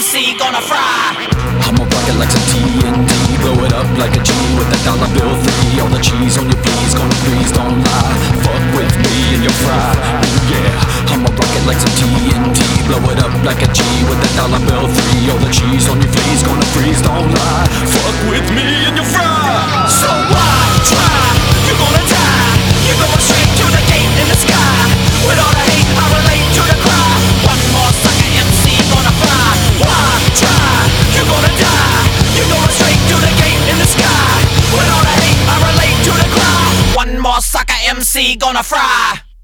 MC gonna fry. I'ma rock it like some TNT, blow it up like a G with that dollar bill 3. All the cheese on your please, gonna freeze, don't lie. Fuck with me and you'll fry. Yeah, I'ma rock it like some TNT, blow it up like a G with that dollar bill 3. All the cheese on your please, gonna freeze, don't lie. Fuck with me and you'll fry. So why try? You're gonna die. You're going straight to the gate in the sky. With all the hate, I relate to the cry. One more sucker MC gonna fry. Why try? You're gonna die. You're going straight to the gate in the sky. With all the hate, I relate to the cry. One more sucker MC gonna fry.